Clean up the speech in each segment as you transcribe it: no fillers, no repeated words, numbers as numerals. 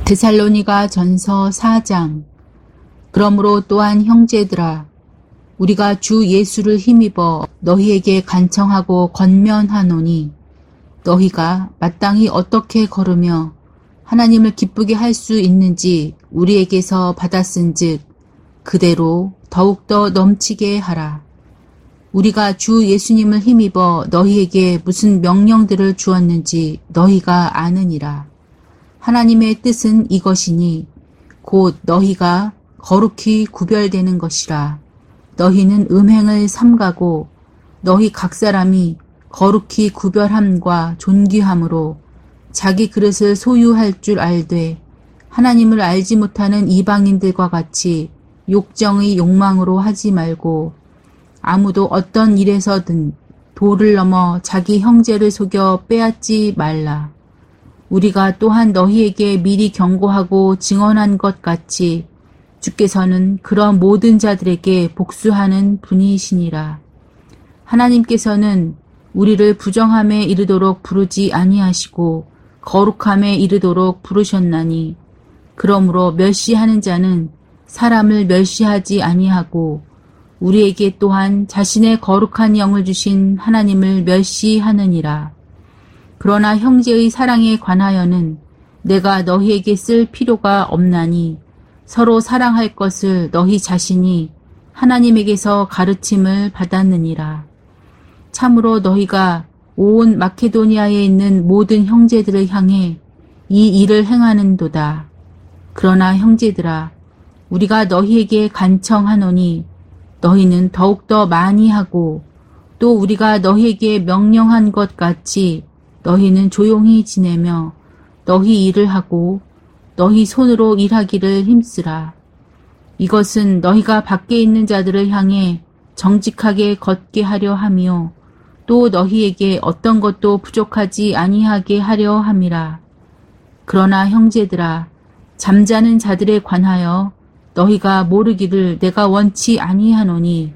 데살로니가 전서 4장. 그러므로 또한 형제들아, 우리가 주 예수를 힘입어 너희에게 간청하고 권면하노니, 너희가 마땅히 어떻게 걸으며 하나님을 기쁘게 할 수 있는지 우리에게서 받았은즉 그대로 더욱더 넘치게 하라. 우리가 주 예수님을 힘입어 너희에게 무슨 명령들을 주었는지 너희가 아느니라. 하나님의 뜻은 이것이니 곧 너희가 거룩히 구별되는 것이라. 너희는 음행을 삼가고 너희 각 사람이 거룩히 구별함과 존귀함으로 자기 그릇을 소유할 줄 알되 하나님을 알지 못하는 이방인들과 같이 욕정의 욕망으로 하지 말고 아무도 어떤 일에서든 도를 넘어 자기 형제를 속여 빼앗지 말라. 우리가 또한 너희에게 미리 경고하고 증언한 것 같이 주께서는 그런 모든 자들에게 복수하는 분이시니라. 하나님께서는 우리를 부정함에 이르도록 부르지 아니하시고 거룩함에 이르도록 부르셨나니, 그러므로 멸시하는 자는 사람을 멸시하지 아니하고 우리에게 또한 자신의 거룩한 영을 주신 하나님을 멸시하느니라. 그러나 형제의 사랑에 관하여는 내가 너희에게 쓸 필요가 없나니 서로 사랑할 것을 너희 자신이 하나님에게서 가르침을 받았느니라. 참으로 너희가 온 마케도니아에 있는 모든 형제들을 향해 이 일을 행하는도다. 그러나 형제들아, 우리가 너희에게 간청하노니 너희는 더욱더 많이 하고 또 우리가 너희에게 명령한 것 같이 너희는 조용히 지내며 너희 일을 하고 너희 손으로 일하기를 힘쓰라. 이것은 너희가 밖에 있는 자들을 향해 정직하게 걷게 하려 함이요 또 너희에게 어떤 것도 부족하지 아니하게 하려 함이라. 그러나 형제들아, 잠자는 자들에 관하여 너희가 모르기를 내가 원치 아니하노니,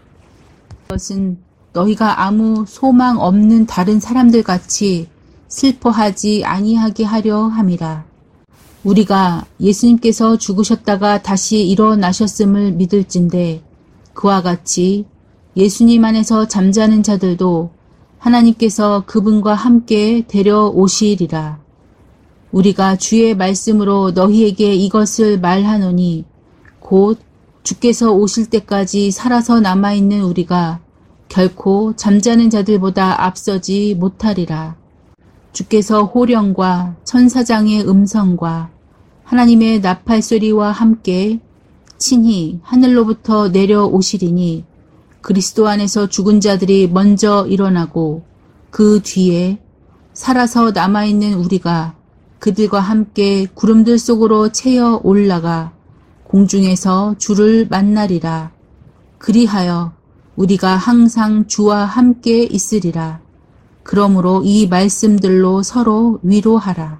그것은 너희가 아무 소망 없는 다른 사람들 같이 슬퍼하지 아니하게 하려 함이라. 우리가 예수님께서 죽으셨다가 다시 일어나셨음을 믿을진대 그와 같이 예수님 안에서 잠자는 자들도 하나님께서 그분과 함께 데려오시리라. 우리가 주의 말씀으로 너희에게 이것을 말하노니 곧 주께서 오실 때까지 살아서 남아있는 우리가 결코 잠자는 자들보다 앞서지 못하리라. 주께서 호령과 천사장의 음성과 하나님의 나팔소리와 함께 친히 하늘로부터 내려오시리니 그리스도 안에서 죽은 자들이 먼저 일어나고 그 뒤에 살아서 남아있는 우리가 그들과 함께 구름들 속으로 채어 올라가 공중에서 주를 만나리라. 그리하여 우리가 항상 주와 함께 있으리라. 그러므로 이 말씀들로 서로 위로하라.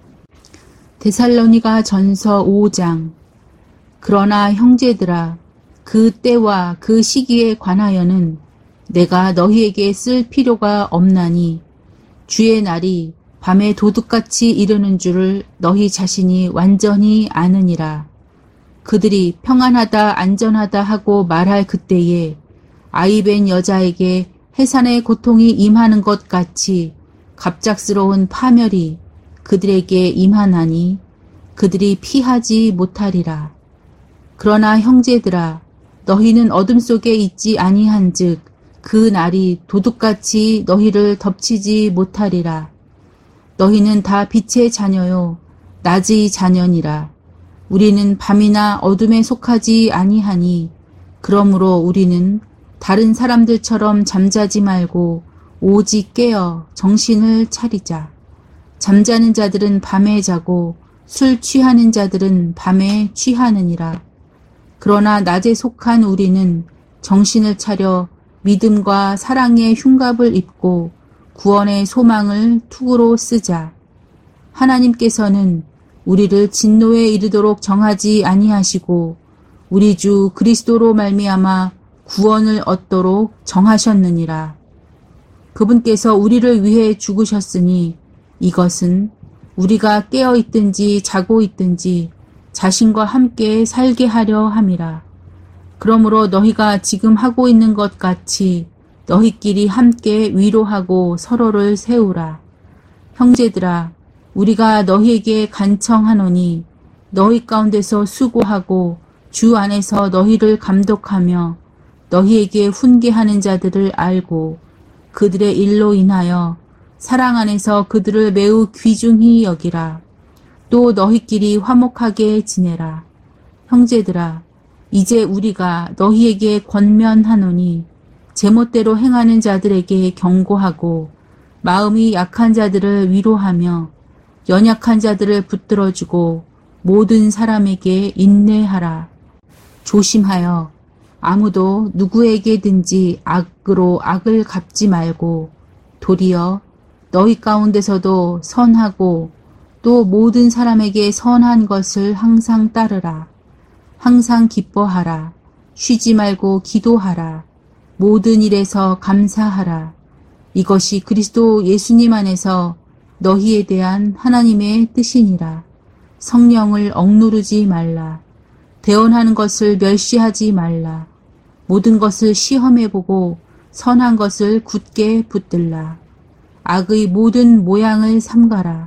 데살로니가 전서 5장. 그러나 형제들아, 그 때와 그 시기에 관하여는 내가 너희에게 쓸 필요가 없나니 주의 날이 밤에 도둑같이 이르는 줄을 너희 자신이 완전히 아느니라. 그들이 평안하다 안전하다 하고 말할 그때에 아이벤 여자에게 해산의 고통이 임하는 것 같이 갑작스러운 파멸이 그들에게 임하나니 그들이 피하지 못하리라. 그러나 형제들아, 너희는 어둠 속에 있지 아니한즉 그 날이 도둑같이 너희를 덮치지 못하리라. 너희는 다 빛의 자녀요 낮의 자녀니라. 우리는 밤이나 어둠에 속하지 아니하니 그러므로 우리는 다른 사람들처럼 잠자지 말고 오직 깨어 정신을 차리자. 잠자는 자들은 밤에 자고 술 취하는 자들은 밤에 취하느니라. 그러나 낮에 속한 우리는 정신을 차려 믿음과 사랑의 흉갑을 입고 구원의 소망을 투구로 쓰자. 하나님께서는 우리를 진노에 이르도록 정하지 아니하시고 우리 주 그리스도로 말미암아 구원을 얻도록 정하셨느니라. 그분께서 우리를 위해 죽으셨으니 이것은 우리가 깨어 있든지 자고 있든지 자신과 함께 살게 하려 함이라. 그러므로 너희가 지금 하고 있는 것 같이 너희끼리 함께 위로하고 서로를 세우라. 형제들아, 우리가 너희에게 간청하노니 너희 가운데서 수고하고 주 안에서 너희를 감독하며 너희에게 훈계하는 자들을 알고 그들의 일로 인하여 사랑 안에서 그들을 매우 귀중히 여기라. 또 너희끼리 화목하게 지내라. 형제들아, 이제 우리가 너희에게 권면하노니 제멋대로 행하는 자들에게 경고하고 마음이 약한 자들을 위로하며 연약한 자들을 붙들어주고 모든 사람에게 인내하라. 조심하여 아무도 누구에게든지 악으로 악을 갚지 말고 도리어 너희 가운데서도 선하고 또 모든 사람에게 선한 것을 항상 따르라. 항상 기뻐하라. 쉬지 말고 기도하라. 모든 일에서 감사하라. 이것이 그리스도 예수님 안에서 너희에 대한 하나님의 뜻이니라. 성령을 억누르지 말라. 대언하는 것을 멸시하지 말라. 모든 것을 시험해보고 선한 것을 굳게 붙들라. 악의 모든 모양을 삼가라.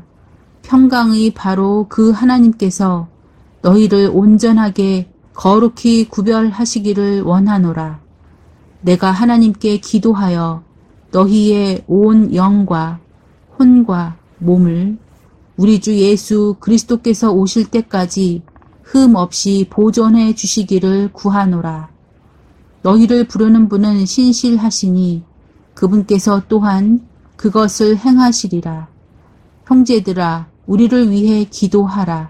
평강의 바로 그 하나님께서 너희를 온전하게 거룩히 구별하시기를 원하노라. 내가 하나님께 기도하여 너희의 온 영과 혼과 몸을 우리 주 예수 그리스도께서 오실 때까지 흠 없이 보존해 주시기를 구하노라. 너희를 부르는 분은 신실하시니 그분께서 또한 그것을 행하시리라. 형제들아, 우리를 위해 기도하라.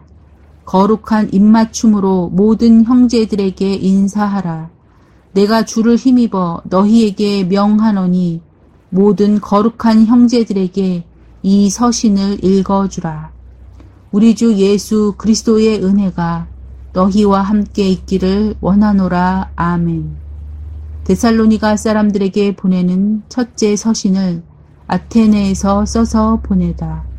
거룩한 입맞춤으로 모든 형제들에게 인사하라. 내가 주를 힘입어 너희에게 명하노니 모든 거룩한 형제들에게 이 서신을 읽어주라. 우리 주 예수 그리스도의 은혜가 너희와 함께 있기를 원하노라. 아멘. 데살로니가 사람들에게 보내는 첫째 서신을 아테네에서 써서 보내다.